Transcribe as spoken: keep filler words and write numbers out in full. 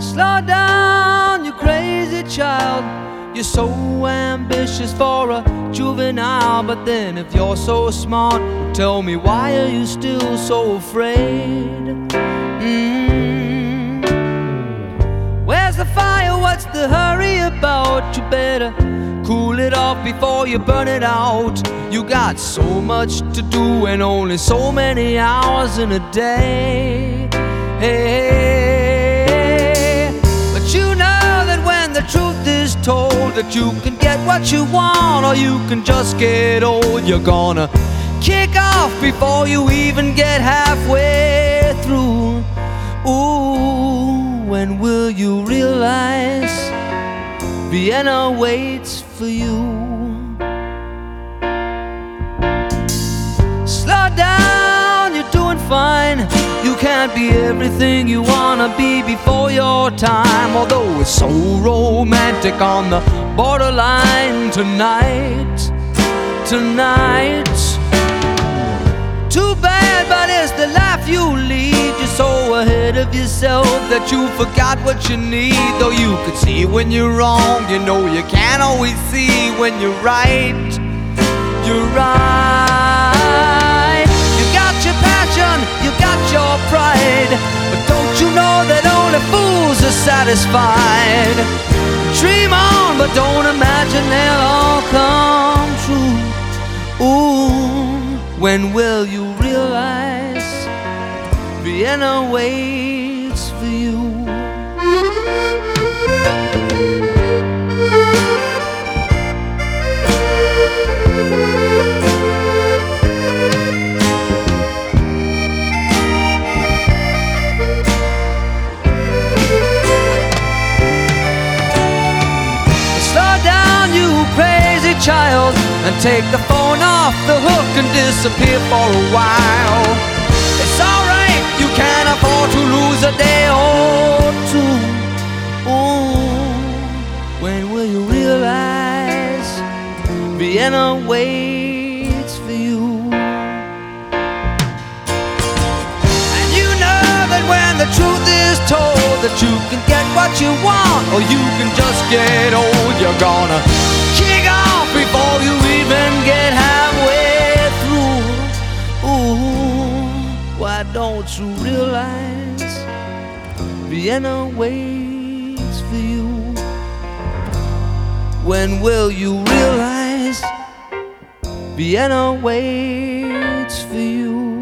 Slow down, you crazy child. You're so ambitious for a juvenile. But then if you're so smart, tell me, why are you still so afraid? Mm. Where's the fire? What's the hurry about? You better cool it off before you burn it out. You got so much to do and only so many hours in a day. Hey, but you know that when the truth is told, that you can get what you want or you can just get old. You're gonna kick off before you even get halfway through. Ooh, when will you realize Vienna waits for you? Slow down, you're doing fine. You can't be everything you wanna be before your time. Although it's so romantic on the borderline tonight, tonight. Too bad, but it's the life you lead. You're so ahead of yourself that you forgot what you need. Though you could see when you're wrong, you know you can't always see when you're right. You're right. You got your passion, you got your pride, but don't you know that only fools are satisfied? Dream on, but don't imagine they'll all come true. Ooh, when will you realize Vienna waits for you? Slow down, you crazy child, and take the phone off the hook and disappear for a while. It's alright, you can't afford to lose a day or two. Ooh, when will you realize Vienna waits for you? And you know that when the truth is told, that you can get what you want or you can just get old. You're gonna kick off before you even get halfway through. Ooh, why don't you realize Vienna waits for you? When will you realize Vienna waits for you?